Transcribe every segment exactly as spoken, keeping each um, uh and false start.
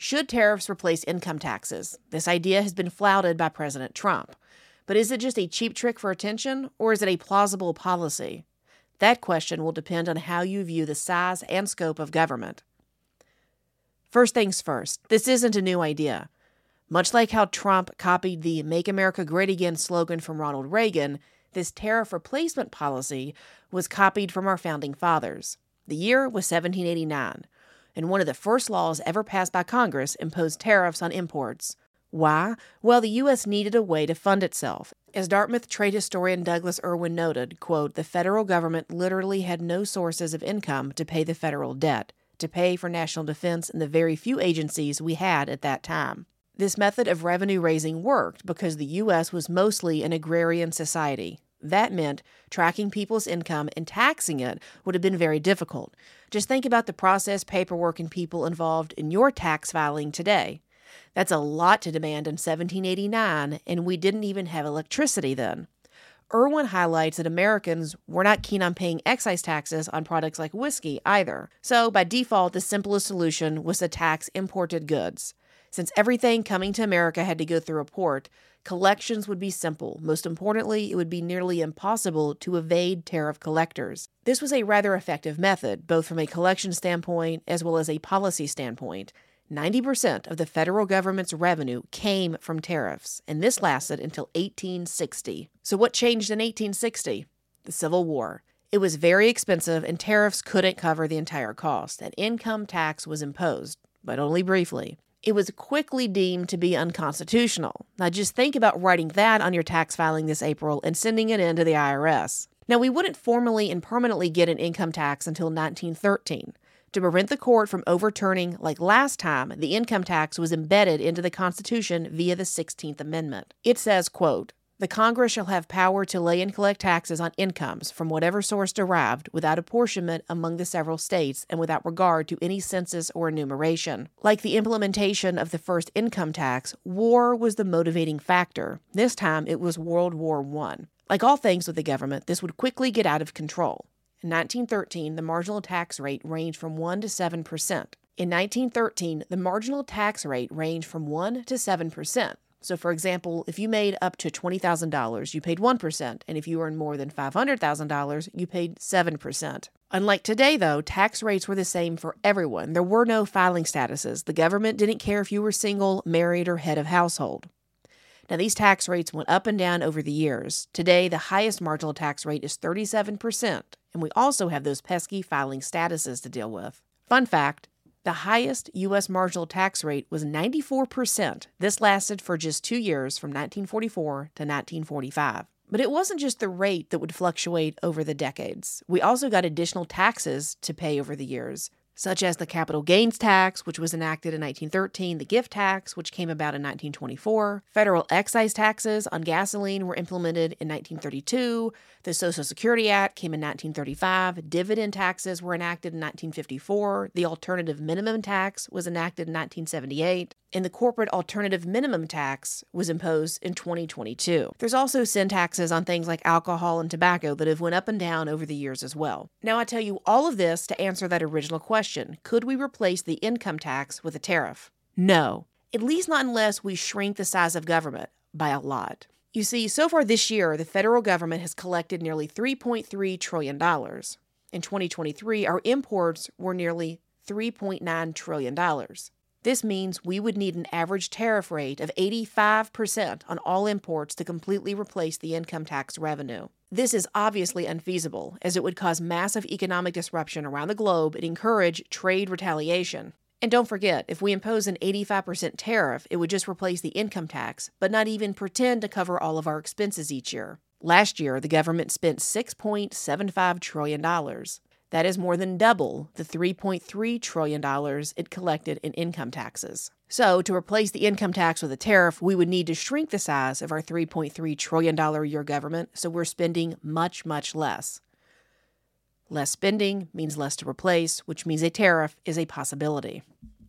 Should tariffs replace income taxes? This idea has been flouted by President Trump. But is it just a cheap trick for attention, or is it a plausible policy? That question will depend on how you view the size and scope of government. First things first, this isn't a new idea. Much like how Trump copied the Make America Great Again slogan from Ronald Reagan, this tariff replacement policy was copied from our founding fathers. The year was seventeen eighty-nine, and one of the first laws ever passed by Congress imposed tariffs on imports. Why? Well, the U S needed a way to fund itself. As Dartmouth trade historian Douglas Irwin noted, quote, the federal government literally had no sources of income to pay the federal debt, to pay for national defense and the very few agencies we had at that time. This method of revenue raising worked because the U S was mostly an agrarian society. That meant tracking people's income and taxing it would have been very difficult. Just think about the process, paperwork, and people involved in your tax filing today. That's a lot to demand in seventeen eighty-nine, and we didn't even have electricity then. Irwin highlights that Americans were not keen on paying excise taxes on products like whiskey either. So, by default, the simplest solution was to tax imported goods. Since everything coming to America had to go through a port, collections would be simple. Most importantly, it would be nearly impossible to evade tariff collectors. This was a rather effective method, both from a collection standpoint as well as a policy standpoint. ninety percent of the federal government's revenue came from tariffs, and this lasted until eighteen sixty. So what changed in eighteen sixty? The Civil War. It was very expensive, and tariffs couldn't cover the entire cost. An income tax was imposed, but only briefly. It was quickly deemed to be unconstitutional. Now just think about writing that on your tax filing this April and sending it in to the I R S. Now we wouldn't formally and permanently get an income tax until nineteen thirteen. To prevent the court from overturning like last time, the income tax was embedded into the Constitution via the sixteenth Amendment. It says, quote, the Congress shall have power to lay and collect taxes on incomes from whatever source derived without apportionment among the several states and without regard to any census or enumeration. Like the implementation of the first income tax, war was the motivating factor. This time it was World War One. Like all things with the government, this would quickly get out of control. In nineteen thirteen, the marginal tax rate ranged from one to seven percent. In nineteen thirteen, the marginal tax rate ranged from one to seven percent. So, for example, if you made up to twenty thousand dollars, you paid one percent, and if you earned more than five hundred thousand dollars, you paid seven percent. Unlike today, though, tax rates were the same for everyone. There were no filing statuses. The government didn't care if you were single, married, or head of household. Now, these tax rates went up and down over the years. Today, the highest marginal tax rate is thirty-seven percent, and we also have those pesky filing statuses to deal with. Fun fact, the highest U S marginal tax rate was ninety-four percent. This lasted for just two years, from nineteen forty-four to nineteen forty-five. But it wasn't just the rate that would fluctuate over the decades. We also got additional taxes to pay over the years, such as the capital gains tax, which was enacted in nineteen thirteen, the gift tax, which came about in nineteen twenty-four, federal excise taxes on gasoline were implemented in nineteen thirty-two, the Social Security Act came in nineteen thirty-five, dividend taxes were enacted in nineteen fifty-four, the alternative minimum tax was enacted in nineteen seventy-eight, and the corporate alternative minimum tax was imposed in twenty twenty-two. There's also sin taxes on things like alcohol and tobacco that have went up and down over the years as well. Now, I tell you all of this to answer that original question. Could we replace the income tax with a tariff? No, at least not unless we shrink the size of government by a lot. You see, so far this year, the federal government has collected nearly three point three trillion dollars. In twenty twenty-three, our imports were nearly three point nine trillion dollars. This means we would need an average tariff rate of eighty-five percent on all imports to completely replace the income tax revenue. This is obviously unfeasible, as it would cause massive economic disruption around the globe and encourage trade retaliation. And don't forget, if we impose an eighty-five percent tariff, it would just replace the income tax, but not even pretend to cover all of our expenses each year. Last year, the government spent six point seven five trillion dollars. That is more than double the three point three trillion dollars it collected in income taxes. So, to replace the income tax with a tariff, we would need to shrink the size of our three point three trillion dollars a year government, so we're spending much, much less. Less spending means less to replace, which means a tariff is a possibility.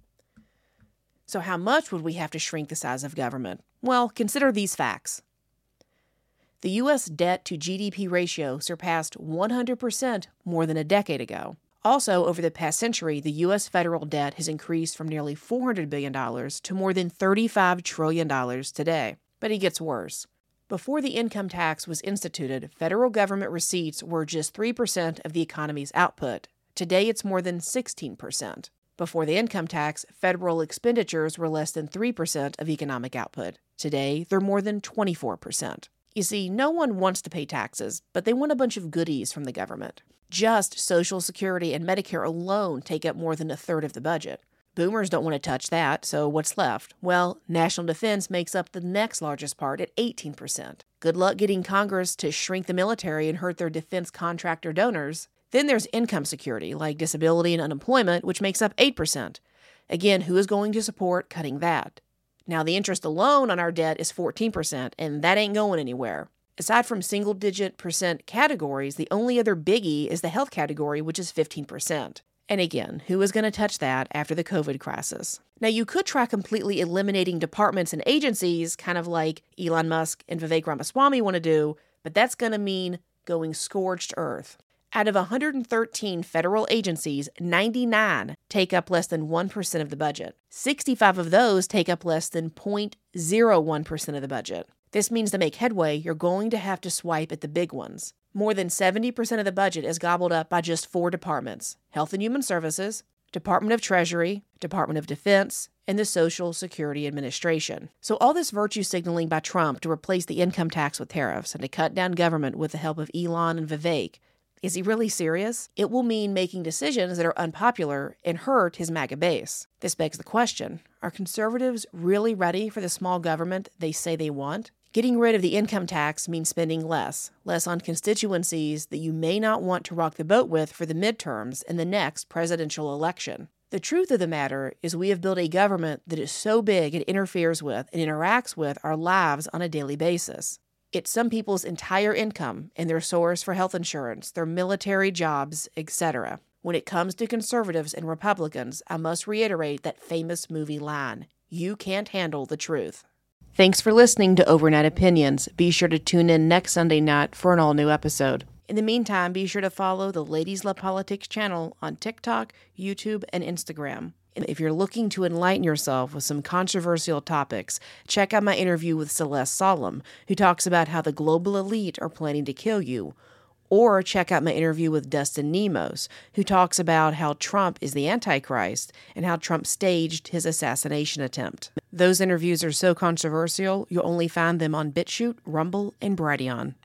So how much would we have to shrink the size of government? Well, consider these facts. The U S debt to G D P ratio surpassed one hundred percent more than a decade ago. Also, over the past century, the U S federal debt has increased from nearly four hundred billion dollars to more than thirty-five trillion dollars today. But it gets worse. Before the income tax was instituted, federal government receipts were just three percent of the economy's output. Today, it's more than sixteen percent. Before the income tax, federal expenditures were less than three percent of economic output. Today, they're more than twenty-four percent. You see, no one wants to pay taxes, but they want a bunch of goodies from the government. Just Social Security and Medicare alone take up more than a third of the budget. Boomers don't want to touch that, so what's left? Well, national defense makes up the next largest part at eighteen percent. Good luck getting Congress to shrink the military and hurt their defense contractor donors. Then there's income security, like disability and unemployment, which makes up eight percent. Again, who is going to support cutting that? Now, the interest alone on our debt is fourteen percent, and that ain't going anywhere. Aside from single-digit percent categories, the only other biggie is the health category, which is fifteen percent. And again, who is going to touch that after the COVID crisis? Now, you could try completely eliminating departments and agencies, kind of like Elon Musk and Vivek Ramaswamy want to do, but that's going to mean going scorched earth. Out of one hundred thirteen federal agencies, ninety-nine take up less than one percent of the budget. sixty-five of those take up less than zero point zero one percent of the budget. This means to make headway, you're going to have to swipe at the big ones. More than seventy percent of the budget is gobbled up by just four departments: Health and Human Services, Department of Treasury, Department of Defense, and the Social Security Administration. So all this virtue signaling by Trump to replace the income tax with tariffs and to cut down government with the help of Elon and Vivek, is he really serious? It will mean making decisions that are unpopular and hurt his MAGA base. This begs the question, are conservatives really ready for the small government they say they want? Getting rid of the income tax means spending less, less on constituencies that you may not want to rock the boat with for the midterms and the next presidential election. The truth of the matter is we have built a government that is so big it interferes with and interacts with our lives on a daily basis. It's some people's entire income and their source for health insurance, their military jobs, et cetera. When it comes to conservatives and Republicans, I must reiterate that famous movie line, you can't handle the truth. Thanks for listening to Overnight Opinions. Be sure to tune in next Sunday night for an all-new episode. In the meantime, be sure to follow the Ladies Love Politics channel on TikTok, YouTube, and Instagram. And if you're looking to enlighten yourself with some controversial topics, check out my interview with Celeste Solum, who talks about how the global elite are planning to kill you. Or check out my interview with Dustin Nemos, who talks about how Trump is the Antichrist and how Trump staged his assassination attempt. Those interviews are so controversial, you'll only find them on BitChute, Rumble, and Brighteon.